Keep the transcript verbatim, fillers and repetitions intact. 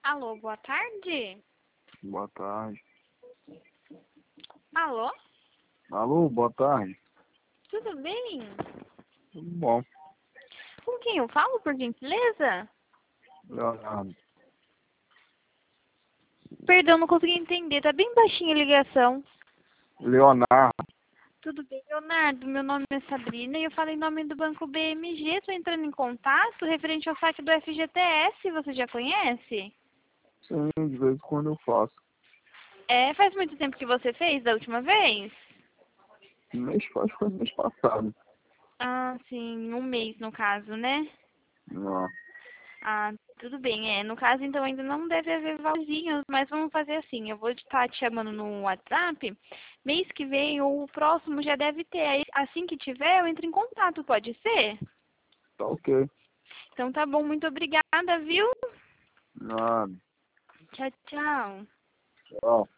Alô, boa tarde. Boa tarde. Alô? Alô, boa tarde. Tudo bem? Tudo bom. Com quem eu falo, por gentileza? Leonardo. Perdão, não consegui entender. Tá bem baixinha a ligação. Leonardo. Tudo bem, Leonardo? Meu nome é Sabrina e eu falo em nome do Banco B M G. Estou entrando em contato referente ao saque do F G T S. Você já conhece? Sim, de vez em quando eu faço. É, faz muito tempo que você fez da última vez? Mês faz foi mês passado. Ah, sim, um mês no caso, né? Não. Ah, tudo bem, é. No caso, então, ainda não deve haver valorzinhos, mas vamos fazer assim. Eu vou estar te chamando no WhatsApp. Mês que vem ou o próximo já deve ter. Aí, assim que tiver, eu entro em contato, pode ser? Tá ok. Então tá bom, muito obrigada, viu? Nada. Tchau, tchau. Tchau.